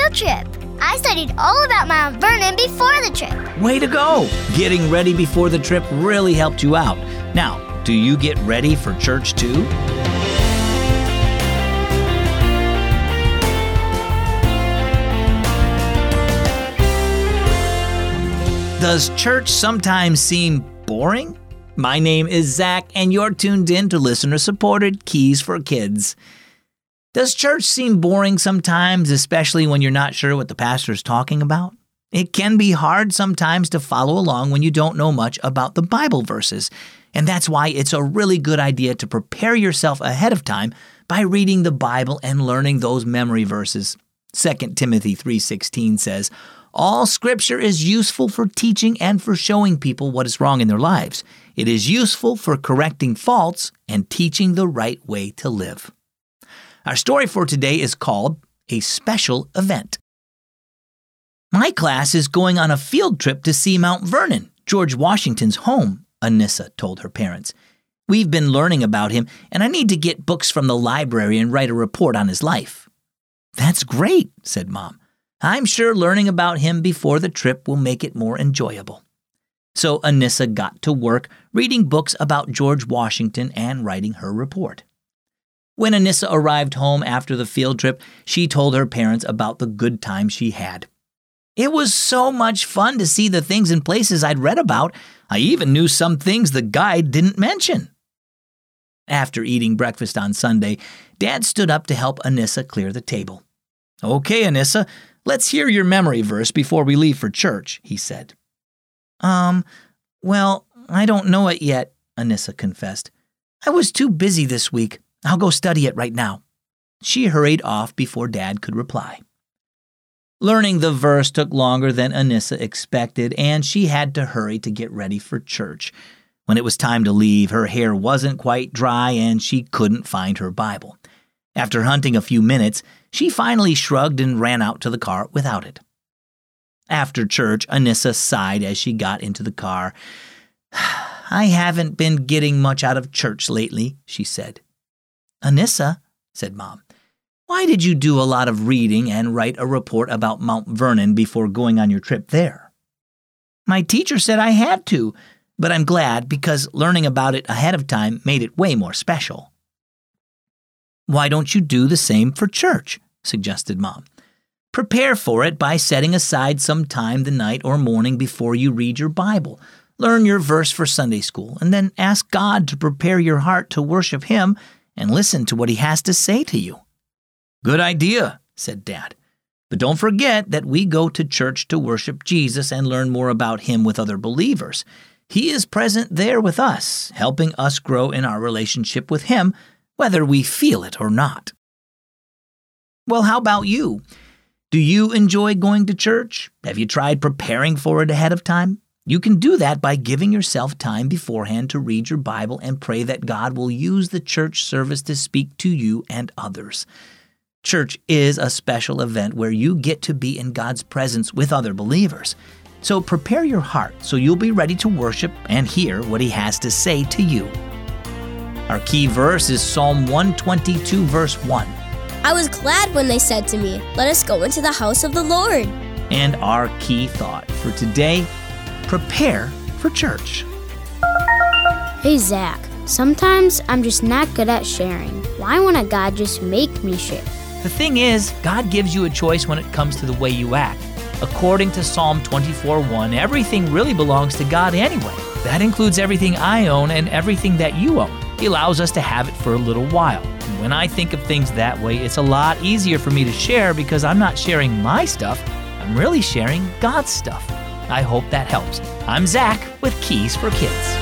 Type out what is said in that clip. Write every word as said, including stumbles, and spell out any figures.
field trip. I studied all about Mount Vernon before the trip. Way to go! Getting ready before the trip really helped you out. Now, do you get ready for church too? Does church sometimes seem boring? My name is Zach, and you're tuned in to listener-supported Keys for Kids. Does church seem boring sometimes, especially when you're not sure what the pastor is talking about? It can be hard sometimes to follow along when you don't know much about the Bible verses, and that's why it's a really good idea to prepare yourself ahead of time by reading the Bible and learning those memory verses. Second Timothy three sixteen says, "All Scripture is useful for teaching and for showing people what is wrong in their lives. It is useful for correcting faults and teaching the right way to live." Our story for today is called A Special Event. My class is going on a field trip to see Mount Vernon, George Washington's home, Anissa told her parents. We've been learning about him, and I need to get books from the library and write a report on his life. That's great, said Mom. I'm sure learning about him before the trip will make it more enjoyable. So Anissa got to work reading books about George Washington and writing her report. When Anissa arrived home after the field trip, she told her parents about the good time she had. It was so much fun to see the things and places I'd read about. I even knew some things the guide didn't mention. After eating breakfast on Sunday, Dad stood up to help Anissa clear the table. Okay, Anissa, let's hear your memory verse before we leave for church, he said. Um, well, I don't know it yet, Anissa confessed. I was too busy this week. I'll go study it right now. She hurried off before Dad could reply. Learning the verse took longer than Anissa expected, and she had to hurry to get ready for church. When it was time to leave, her hair wasn't quite dry and she couldn't find her Bible. After hunting a few minutes, she finally shrugged and ran out to the car without it. After church, Anissa sighed as she got into the car. I haven't been getting much out of church lately, she said. Anissa, said Mom, why did you do a lot of reading and write a report about Mount Vernon before going on your trip there? My teacher said I had to, but I'm glad because learning about it ahead of time made it way more special. Why don't you do the same for church? Suggested Mom. Prepare for it by setting aside some time the night or morning before you read your Bible. Learn your verse for Sunday school, and then ask God to prepare your heart to worship Him and listen to what He has to say to you. Good idea, said Dad. But don't forget that we go to church to worship Jesus and learn more about Him with other believers. He is present there with us, helping us grow in our relationship with Him, whether we feel it or not. Well, how about you? Do you enjoy going to church? Have you tried preparing for it ahead of time? You can do that by giving yourself time beforehand to read your Bible and pray that God will use the church service to speak to you and others. Church is a special event where you get to be in God's presence with other believers. So prepare your heart so you'll be ready to worship and hear what He has to say to you. Our key verse is Psalm one twenty-two, verse one. I was glad when they said to me, let us go into the house of the Lord. And our key thought for today, prepare for church. Hey, Zach, sometimes I'm just not good at sharing. Why wouldn't God just make me share? The thing is, God gives you a choice when it comes to the way you act. According to Psalm twenty-four one, everything really belongs to God anyway. That includes everything I own and everything that you own. He allows us to have it for a little while. And when I think of things that way, it's a lot easier for me to share because I'm not sharing my stuff. I'm really sharing God's stuff. I hope that helps. I'm Zach with Keys for Kids.